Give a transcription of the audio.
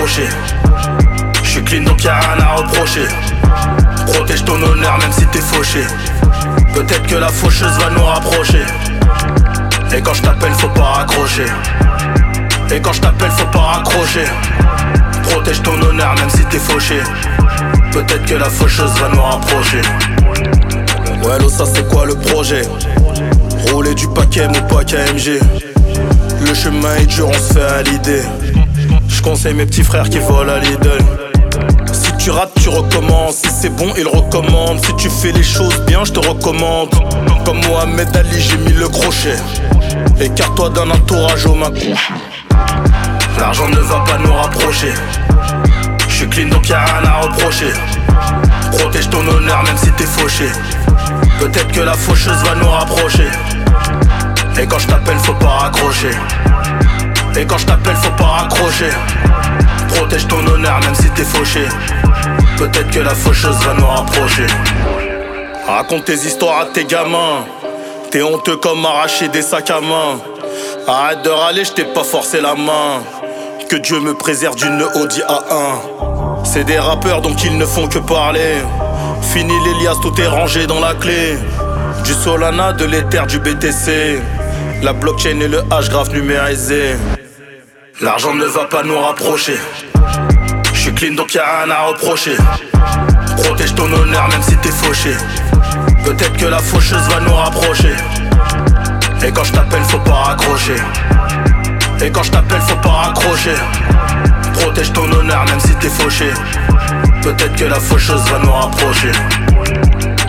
rapprocher. J'suis clean donc y'a rien à reprocher. Protège ton honneur même si t'es fauché. Peut-être que la faucheuse va nous rapprocher. Et quand j't'appelle faut pas raccrocher. Et quand j't'appelle faut pas raccrocher. Protège ton honneur même si t'es fauché. Peut-être que la faucheuse va nous rapprocher. Ouais l'eau ça c'est quoi le projet? Rouler du paquet mon paquet MG. Le chemin est dur on se fait à l'idée. J'conseille mes petits frères qui volent à Lidl. Si tu rates tu recommences. Si c'est bon il recommande. Si tu fais les choses bien je te recommande. Comme Mohamed Ali j'ai mis le crochet. Écarte-toi d'un entourage aux mains couchées. L'argent ne va pas nous rapprocher. J'suis clean donc y'a rien à reprocher. Protège ton honneur même si t'es fauché. Peut-être que la faucheuse va nous rapprocher. Et quand j't'appelle faut pas raccrocher. Et quand j't'appelle faut pas raccrocher. Protège ton honneur même si t'es fauché. Peut-être que la faucheuse va nous rapprocher. Raconte tes histoires à tes gamins. T'es honteux comme arracher des sacs à main. Arrête de râler, j't'ai pas forcé la main. Que Dieu me préserve d'une Audi A1. C'est des rappeurs donc ils ne font que parler. Fini l'Elias, tout est rangé dans la clé. Du Solana, de l'Ether, du BTC. La blockchain et le H-graph numérisé. L'argent ne va pas nous rapprocher. J'suis clean donc y'a rien à reprocher. Protège ton honneur même si t'es fauché. Peut-être que la faucheuse va nous rapprocher. Et quand j't'appelle faut pas raccrocher. Et quand j't'appelle faut pas raccrocher. Protège ton honneur même si t'es fauché. Peut-être que la faucheuse va nous rapprocher.